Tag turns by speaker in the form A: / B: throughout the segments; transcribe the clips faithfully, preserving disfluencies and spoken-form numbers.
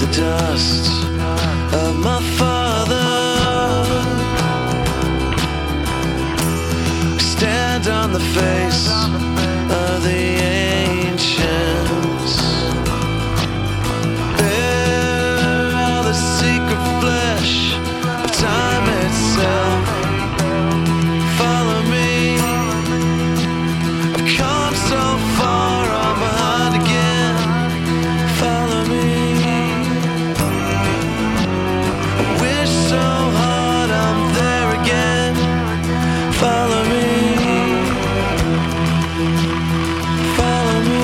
A: dust of my father. Stand on the face of the ancients. Bear all the secret flesh of time itself. Follow me. I've come so far, I'm behind again. Follow me. I wish so hard I'm there again. Follow me. Follow me.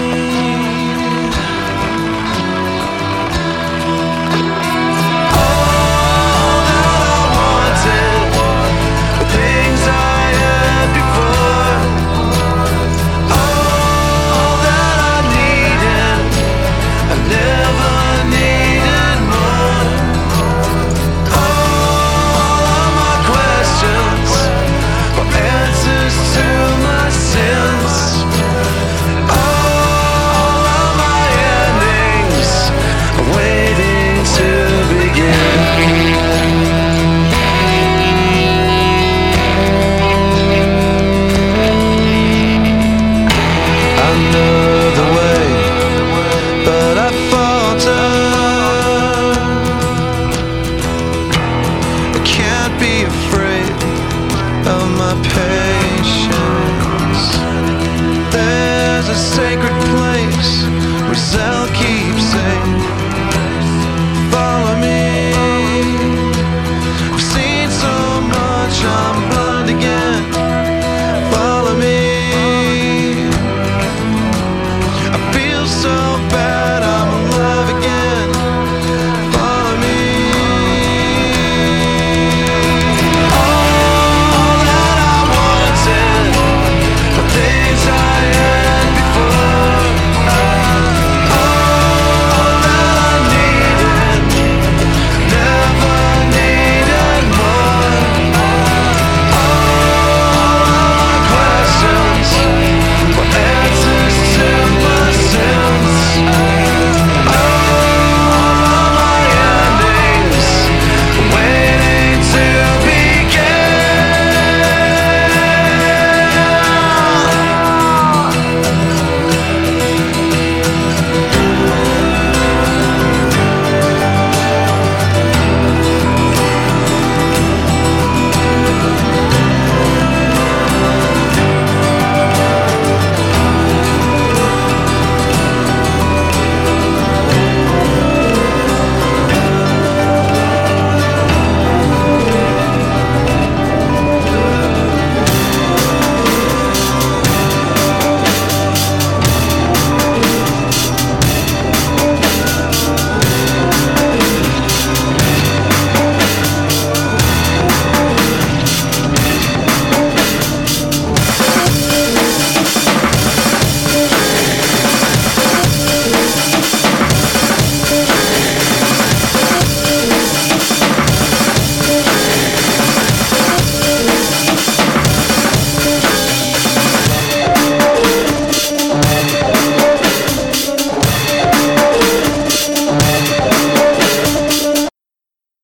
A: All that I wanted, the things I had before. All that I needed, I never needed more. All of my questions were answers to my sins. All of my endings are waiting to begin. I know the way, but I falter. I can't be afraid of my patience. There's a sacred place reserved